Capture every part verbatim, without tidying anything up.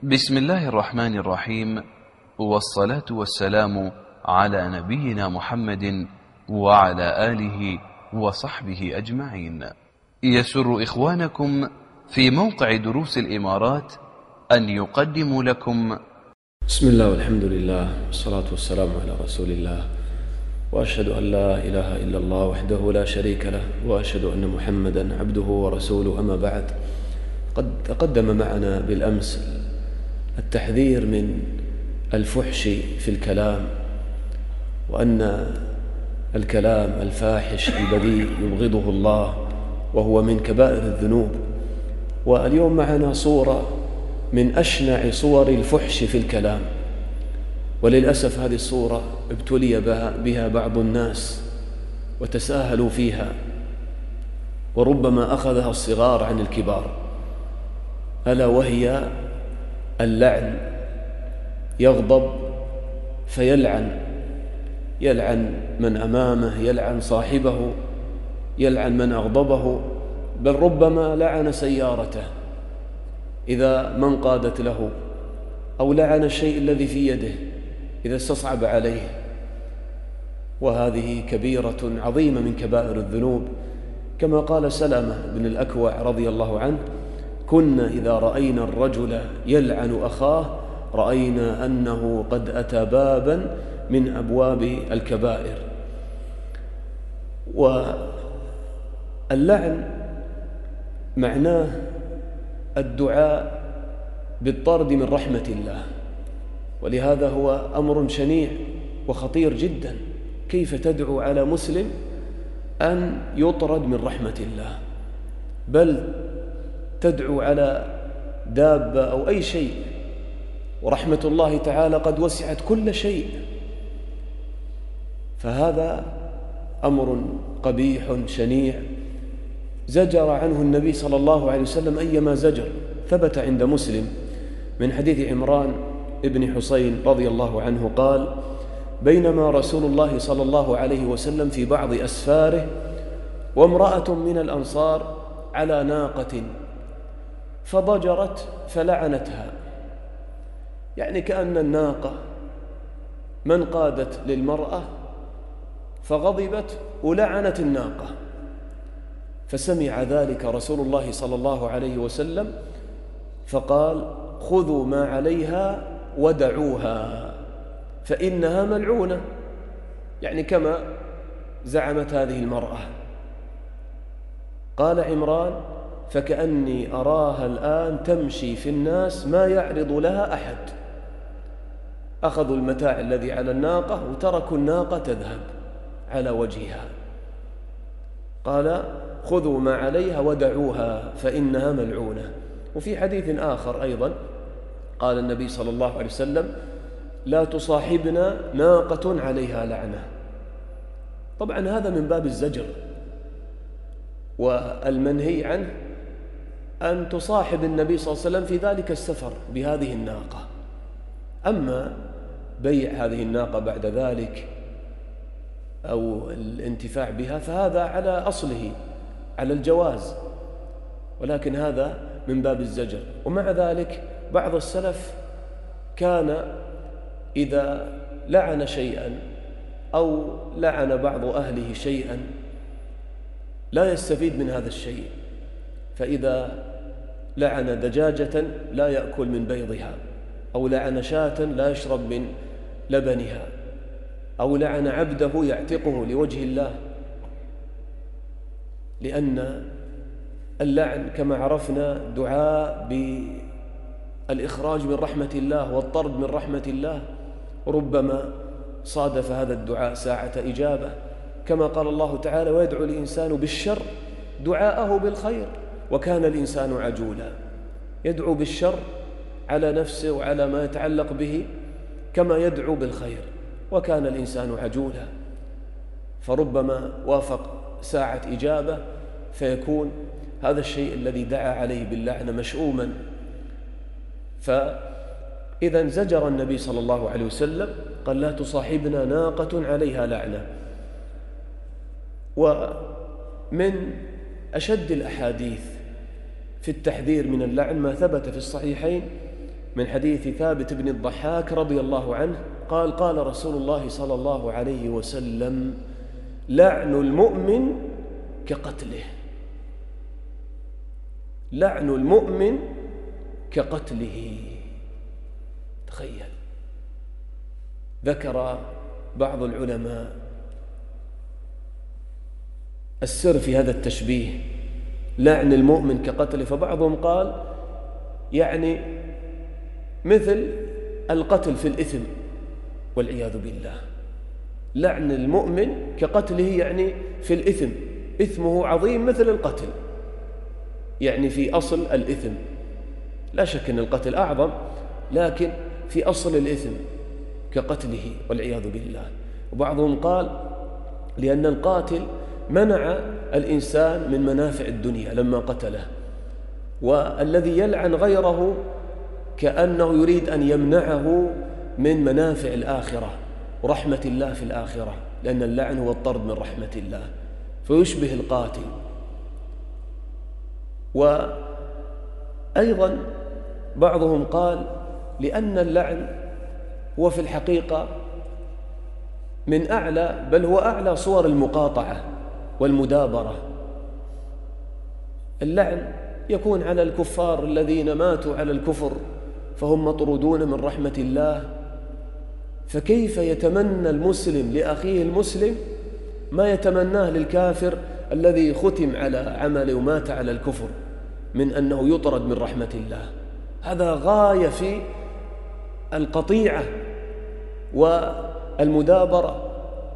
بسم الله الرحمن الرحيم، والصلاة والسلام على نبينا محمد وعلى آله وصحبه أجمعين. يسر إخوانكم في موقع دروس الإمارات أن يقدموا لكم بسم الله والحمد لله والصلاة والسلام على رسول الله، وأشهد أن لا إله إلا الله وحده لا شريك له، وأشهد أن محمدا عبده ورسوله. أما بعد، قد تقدم معنا بالأمس التحذير من الفحش في الكلام، وأن الكلام الفاحش البذيء يبغضه الله وهو من كبائر الذنوب. واليوم معنا صورة من أشنع صور الفحش في الكلام، وللأسف هذه الصورة ابتلي بها بعض الناس وتساهلوا فيها، وربما أخذها الصغار عن الكبار، ألا وهي اللعن. يغضب فيلعن، يلعن من أمامه، يلعن صاحبه، يلعن من أغضبه، بل ربما لعن سيارته إذا ما انقادت له، أو لعن الشيء الذي في يده إذا استصعب عليه. وهذه كبيرة عظيمة من كبائر الذنوب، كما قال سلمة بن الأكوع رضي الله عنه: كنا إذا رأينا الرجل يلعن أخاه رأينا أنه قد أتى بابا من أبواب الكبائر. واللعن معناه الدعاء بالطرد من رحمة الله، ولهذا هو أمر شنيع وخطير جدا. كيف تدعو على مسلم أن يطرد من رحمة الله؟ بل تدعو على دابة أو أي شيء، ورحمة الله تعالى قد وسعت كل شيء. فهذا أمر قبيح شنيع زجر عنه النبي صلى الله عليه وسلم أيما زجر. ثبت عند مسلم من حديث عمران ابن حسين رضي الله عنه قال: بينما رسول الله صلى الله عليه وسلم في بعض أسفاره وامرأة من الأنصار على ناقة فضجرت فلعنتها، يعني كأن الناقة من قادت للمرأة فغضبت ولعنت الناقة. فسمع ذلك رسول الله صلى الله عليه وسلم فقال: خذوا ما عليها ودعوها فإنها ملعونة، يعني كما زعمت هذه المرأة. قال عمران: فكأني أراها الآن تمشي في الناس ما يعرض لها أحد. أخذوا المتاع الذي على الناقة وتركوا الناقة تذهب على وجهها. قال: خذوا ما عليها ودعوها فإنها ملعونة. وفي حديث آخر أيضا قال النبي صلى الله عليه وسلم: لا تصاحبنا ناقة عليها لعنة. طبعا هذا من باب الزجر، والمنهي عنه أن تصاحب النبي صلى الله عليه وسلم في ذلك السفر بهذه الناقة. أما بيع هذه الناقة بعد ذلك أو الانتفاع بها فهذا على أصله على الجواز، ولكن هذا من باب الزجر. ومع ذلك بعض السلف كان إذا لعن شيئا أو لعن بعض أهله شيئا لا يستفيد من هذا الشيء، فإذا لعن دجاجة لا يأكل من بيضها، أو لعن شاة لا يشرب من لبنها، أو لعن عبده يعتقه لوجه الله، لأن اللعن كما عرفنا دعاء بالإخراج من رحمة الله والطرد من رحمة الله. ربما صادف هذا الدعاء ساعة إجابة، كما قال الله تعالى: ويدعو الإنسان بالشر دعاءه بالخير وكان الإنسان عجولا. يدعو بالشر على نفسه وعلى ما يتعلق به كما يدعو بالخير، وكان الإنسان عجولا. فربما وافق ساعة إجابة فيكون هذا الشيء الذي دعا عليه باللعنة مشؤوما. فإذا زجر النبي صلى الله عليه وسلم قال: لا تصاحبنا ناقة عليها لعنة. ومن أشد الأحاديث في التحذير من اللعن ما ثبت في الصحيحين من حديث ثابت بن الضحاك رضي الله عنه قال قال رسول الله صلى الله عليه وسلم: لعن المؤمن كقتله. لعن المؤمن كقتله. تخيل. ذكر بعض العلماء السر في هذا التشبيه، لعن المؤمن كقتله، فبعضهم قال يعني مثل القتل في الإثم والعياذ بالله. لعن المؤمن كقتله يعني في الإثم، إثمه عظيم مثل القتل، يعني في أصل الإثم. لا شك أن القتل أعظم، لكن في أصل الإثم كقتله والعياذ بالله. وبعضهم قال لأن القاتل منع الإنسان من منافع الدنيا لما قتله، والذي يلعن غيره كأنه يريد أن يمنعه من منافع الآخرة ورحمة الله في الآخرة، لأن اللعن هو الطرد من رحمة الله، فيشبه القاتل. وأيضا بعضهم قال لأن اللعن هو في الحقيقة من أعلى، بل هو أعلى صور المقاطعة والمدابرة. اللعن يكون على الكفار الذين ماتوا على الكفر فهم مطرودون من رحمة الله، فكيف يتمنى المسلم لأخيه المسلم ما يتمناه للكافر الذي ختم على عمله ومات على الكفر من أنه يطرد من رحمة الله؟ هذا غاية في القطيعة والمدابرة،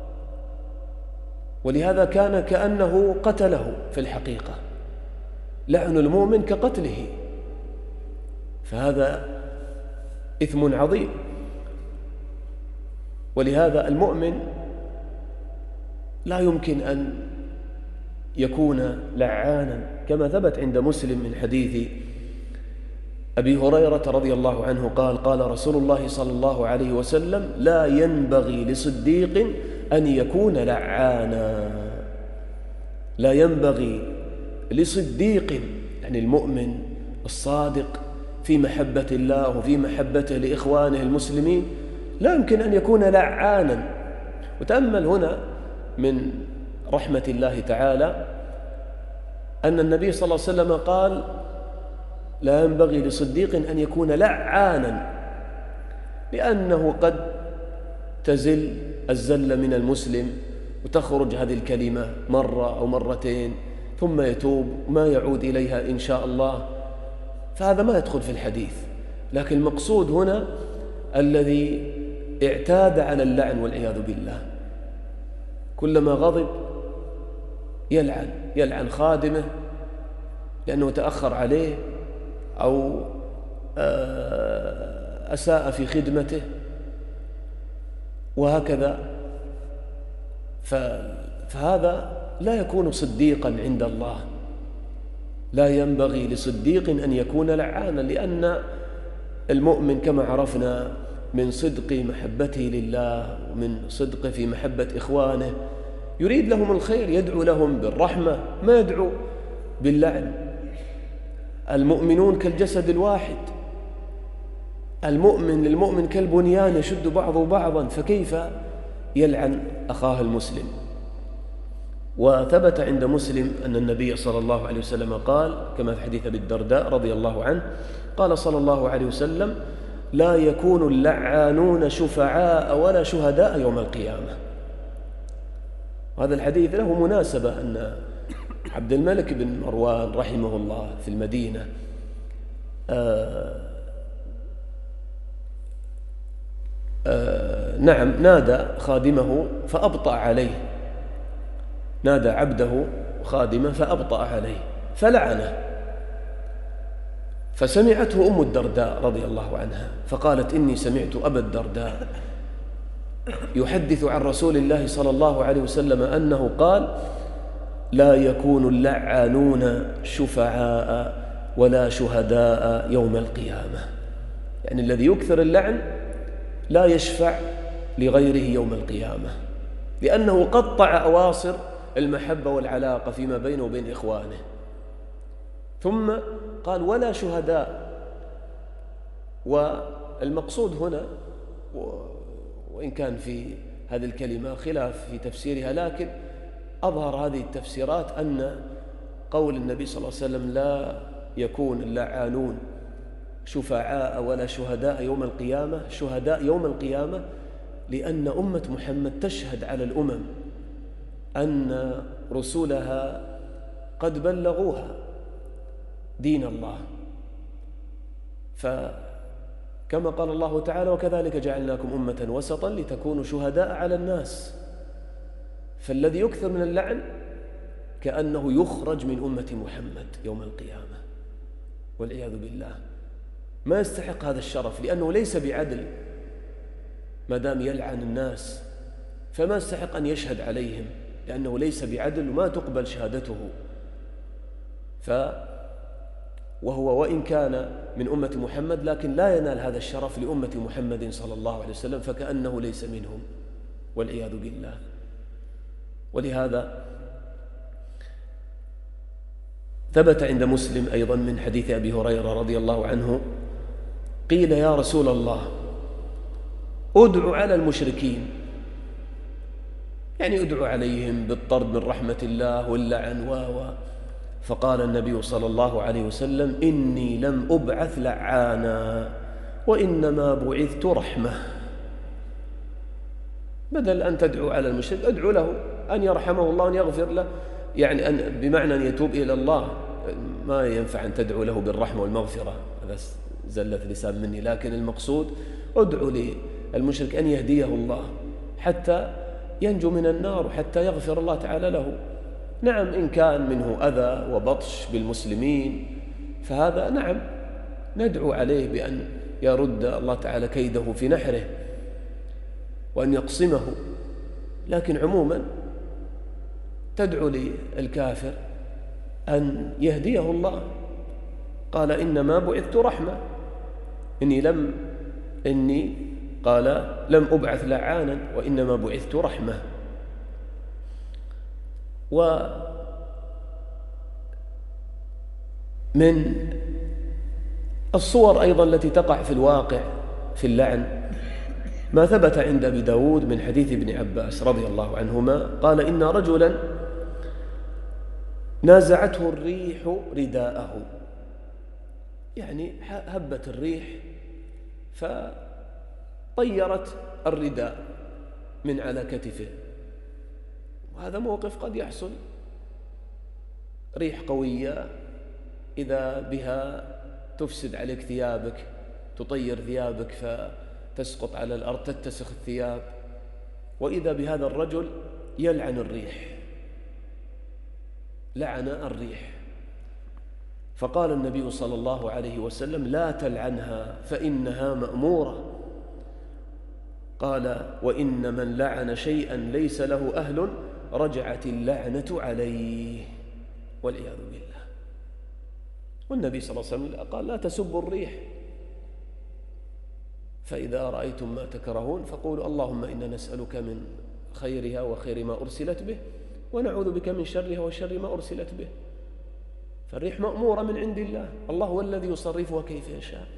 ولهذا كان كأنه قتله في الحقيقة. لعن المؤمن كقتله، فهذا إثم عظيم. ولهذا المؤمن لا يمكن أن يكون لعانا، كما ثبت عند مسلم من حديث أبي هريرة رضي الله عنه قال قال رسول الله صلى الله عليه وسلم: لا ينبغي لصديق أن يكون لعانا. لا ينبغي لصديق، يعني المؤمن الصادق في محبة الله وفي محبته لإخوانه المسلمين، لا يمكن أن يكون لعانا. وتأمل هنا من رحمة الله تعالى أن النبي صلى الله عليه وسلم قال: لا ينبغي لصديق أن يكون لعانا، لأنه قد تزل الزلة من المسلم وتخرج هذه الكلمة مرة أو مرتين ثم يتوب وما يعود إليها إن شاء الله، فهذا ما يدخل في الحديث. لكن المقصود هنا الذي اعتاد على اللعن والعياذ بالله، كلما غضب يلعن يلعن خادمه لأنه تأخر عليه أو أساء في خدمته وهكذا، فهذا لا يكون صديقا عند الله. لا ينبغي لصديق أن يكون لعانا، لأن المؤمن كما عرفنا من صدق محبته لله ومن صدق في محبة إخوانه يريد لهم الخير، يدعو لهم بالرحمة، ما يدعو باللعن. المؤمنون كالجسد الواحد، المؤمن للمؤمن كالبنيان يشد بعضه بعضا، فكيف يلعن أخاه المسلم؟ وثبت عند مسلم أن النبي صلى الله عليه وسلم قال كما في حديث أبي الدرداء رضي الله عنه قال صلى الله عليه وسلم: لا يكون اللعانون شفعاء ولا شهداء يوم القيامة. وهذا الحديث له مناسبة أن عبد الملك بن مروان رحمه الله في المدينة آآ آآ نعم نادى خادمه فأبطأ عليه، نادى عبده خادمه فأبطأ عليه فلعنه، فسمعته أم الدرداء رضي الله عنها فقالت: إني سمعت أبا الدرداء يحدث عن رسول الله صلى الله عليه وسلم أنه قال: لا يكون اللعانون شفعاء ولا شهداء يوم القيامة. يعني الذي يكثر اللعن لا يشفع لغيره يوم القيامة، لأنه قطع أواصر المحبة والعلاقة فيما بينه وبين إخوانه. ثم قال: ولا شهداء، والمقصود هنا، وإن كان في هذه الكلمة خلاف في تفسيرها، لكن أظهر هذه التفسيرات أن قول النبي صلى الله عليه وسلم لا يكون اللعانون شفعاء ولا شهداء يوم القيامة، شهداء يوم القيامة، لأن أمة محمد تشهد على الأمم أن رسلها قد بلغوها دين الله. فكما قال الله تعالى: وكذلك جعلناكم أمة وسطا لتكونوا شهداء على الناس. فالذي يكثر من اللعن كأنه يخرج من أمة محمد يوم القيامة والعياذ بالله. ما يستحق هذا الشرف، لأنه ليس بعدل. ما دام يلعن الناس فما يستحق أن يشهد عليهم، لأنه ليس بعدل وما تقبل شهادته. ف وهو وإن كان من أمة محمد لكن لا ينال هذا الشرف لأمة محمد صلى الله عليه وسلم، فكأنه ليس منهم والعياذ بالله. ولهذا ثبت عند مسلم أيضا من حديث أبي هريرة رضي الله عنه: قيل يا رسول الله ادعو على المشركين، يعني ادعو عليهم بالطرد من رحمة الله واللعن و فقال النبي صلى الله عليه وسلم: إني لم أبعث لعانا وإنما بعثت رحمة. بدل أن تدعو على المشرك ادعو له أن يرحمه الله وأن يغفر له، يعني أن بمعنى أن يتوب إلى الله. ما ينفع أن تدعو له بالرحمة والمغفرة، هذا زلة لسان مني، لكن المقصود ادعو للمشرك أن يهديه الله حتى ينجو من النار وحتى يغفر الله تعالى له. نعم، إن كان منه أذى وبطش بالمسلمين فهذا نعم ندعو عليه بأن يرد الله تعالى كيده في نحره وأن يقصمه، لكن عموما تدعو للكافر أن يهديه الله. قال: إنما بعثت رحمة، إني لم إني قال لم أبعث لعانا وإنما بعثت رحمة. ومن الصور أيضا التي تقع في الواقع في اللعن ما ثبت عند أبي داود من حديث ابن عباس رضي الله عنهما قال: إن رجلا نازعته الريح رداءه، يعني هبت الريح فطيرت الرداء من على كتفه. وهذا موقف قد يحصل، ريح قوية إذا بها تفسد عليك ثيابك، تطير ثيابك فتسقط على الأرض تتسخ الثياب، وإذا بهذا الرجل يلعن الريح، لعن الريح. فقال النبي صلى الله عليه وسلم: لا تلعنها فإنها مأمورة. قال: وإن من لعن شيئا ليس له أهل رجعت اللعنة عليه والعياذ بالله. والنبي صلى الله عليه وسلم قال: لا تسبوا الريح، فإذا رأيتم ما تكرهون فقولوا اللهم إنا نسألك من خيرها وخير ما أرسلت به، ونعوذ بك من شرها وشر ما أرسلت به. فالريح مأمورة من عند الله، الله هو الذي يصرفها كيف يشاء.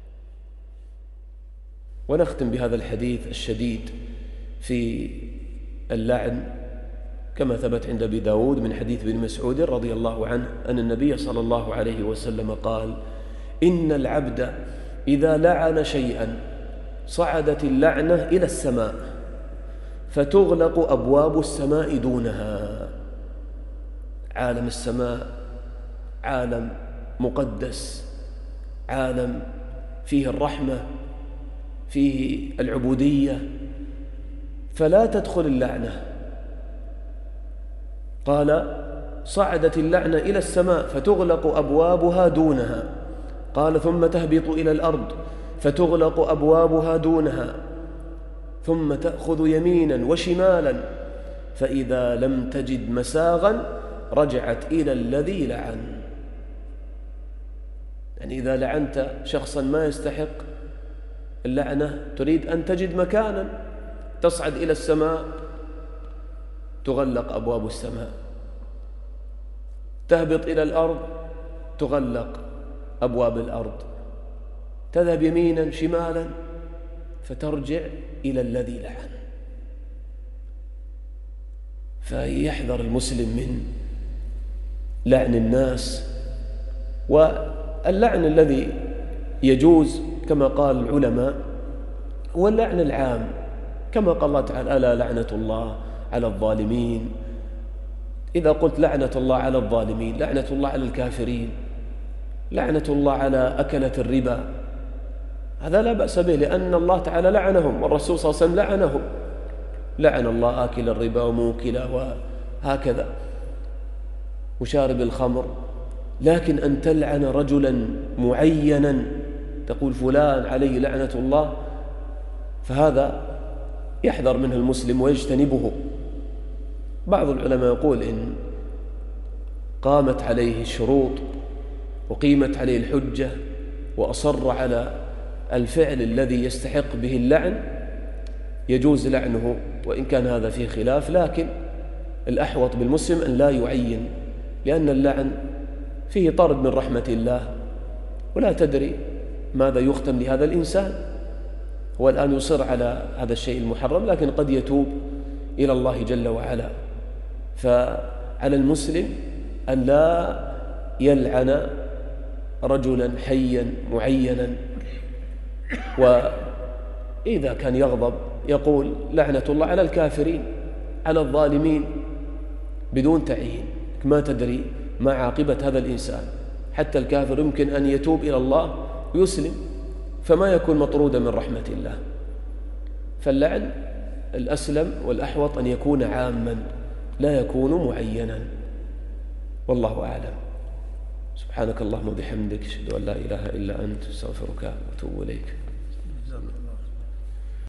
ونختم بهذا الحديث الشديد في اللعن كما ثبت عند أبي داود من حديث ابن مسعود رضي الله عنه أن النبي صلى الله عليه وسلم قال: إن العبد إذا لعن شيئا صعدت اللعنة إلى السماء فتغلق أبواب السماء دونها. عالم السماء عالم مقدس، عالم فيه الرحمة، فيه العبودية، فلا تدخل اللعنة. قال: صعدت اللعنة إلى السماء فتغلق أبوابها دونها. قال: ثم تهبط إلى الأرض فتغلق أبوابها دونها، ثم تأخذ يمينا وشمالا، فإذا لم تجد مساغا رجعت إلى الذي لعن. يعني إذا لعنت شخصا ما يستحق اللعنة تريد أن تجد مكانا تصعد إلى السماء، تغلق أبواب السماء، تهبط إلى الأرض، تغلق أبواب الأرض، تذهب يمينا شمالا فترجع إلى الذي لعن. فيحذر المسلم من لعن الناس. واللعن الذي يجوز كما قال العلماء هو اللعن العام، كما قال الله تعالى: ألا لعنة الله على الظالمين. إذا قلت لعنة الله على الظالمين، لعنة الله على الكافرين، لعنة الله على أكلة الربا، هذا لا بأس به، لأن الله تعالى لعنهم والرسول صلى الله عليه وسلم لعنهم. لعن الله آكل الربا وموكله وهكذا وشارب الخمر. لكن أن تلعن رجلا معينا تقول فلان عليه لعنة الله، فهذا يحذر منه المسلم ويجتنبه. بعض العلماء يقول إن قامت عليه الشروط وقيمت عليه الحجة وأصر على الفعل الذي يستحق به اللعن يجوز لعنه، وإن كان هذا فيه خلاف، لكن الأحوط بالمسلم أن لا يعين، لأن اللعن فيه طرد من رحمة الله، ولا تدري ماذا يختم لهذا الإنسان. هو الآن يصر على هذا الشيء المحرم، لكن قد يتوب إلى الله جل وعلا. فعلى المسلم أن لا يلعن رجلا حيا معينا، وإذا كان يغضب يقول لعنة الله على الكافرين على الظالمين بدون تعيين. ما تدري ما عاقبة هذا الإنسان، حتى الكافر يمكن أن يتوب إلى الله ويسلم، فما يكون مطرودا من رحمة الله. فاللعن الأسلم والأحوط أن يكون عاما لا يكون معينا، والله أعلم. سبحانك اللهم وبحمدك، أشهد أن لا إله إلا أنت، أستغفرك وأتوب إليك.